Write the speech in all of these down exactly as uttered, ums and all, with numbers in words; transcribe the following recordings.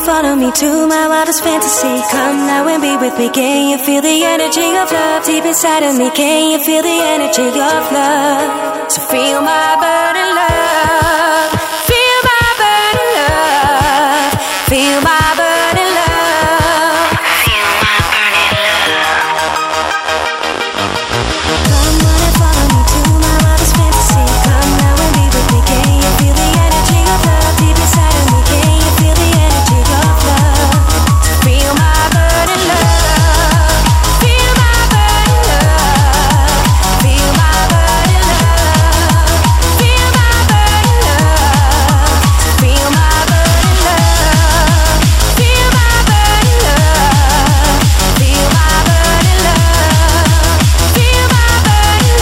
follow me to my wildest fantasy. Come now and be with me. Can you feel the energy of love deep inside of me? Can you feel the energy of love? So feel my burning love. Feel my burning love. Feel my burning love. Feel my burning love. Come on and follow me to my wildest fantasy. Come now and be with me. Can you feel the energy of love deep inside of me? Can you feel the energy of love? So feel my burning love. Feel my burning love. Feel my burning love. Feel my burning love. So feel my burning love. Feel my burning love. Feel my burning love. Feel my burning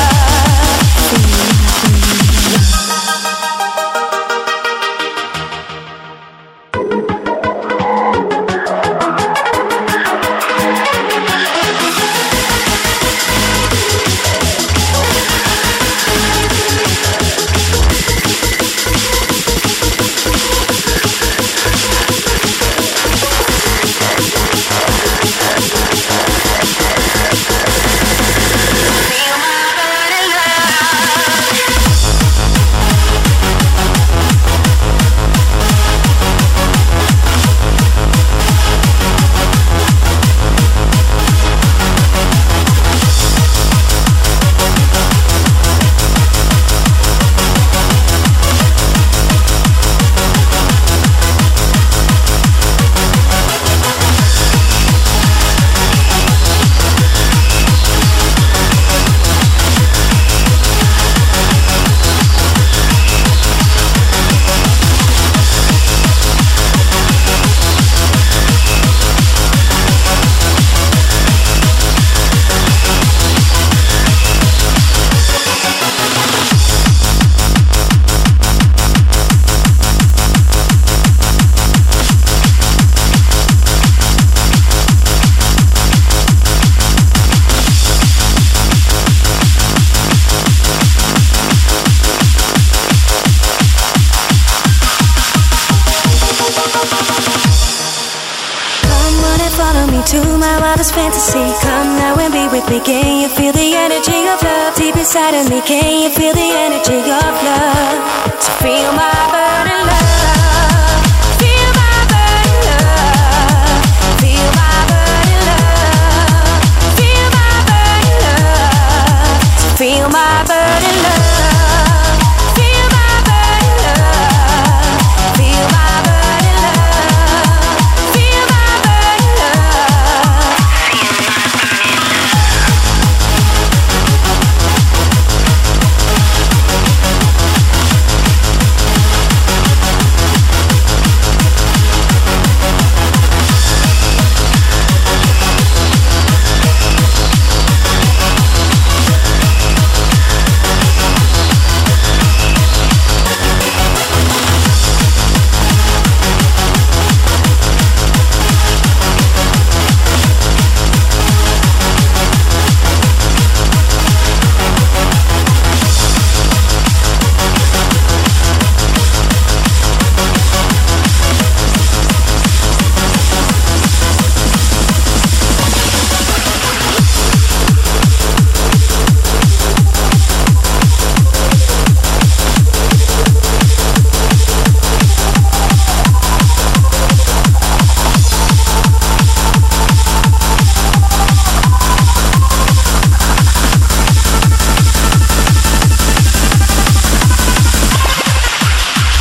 follow me to my wildest fantasy. Come now and be with me. Can you feel the energy of love deep inside of me? Can you feel the energy of love? So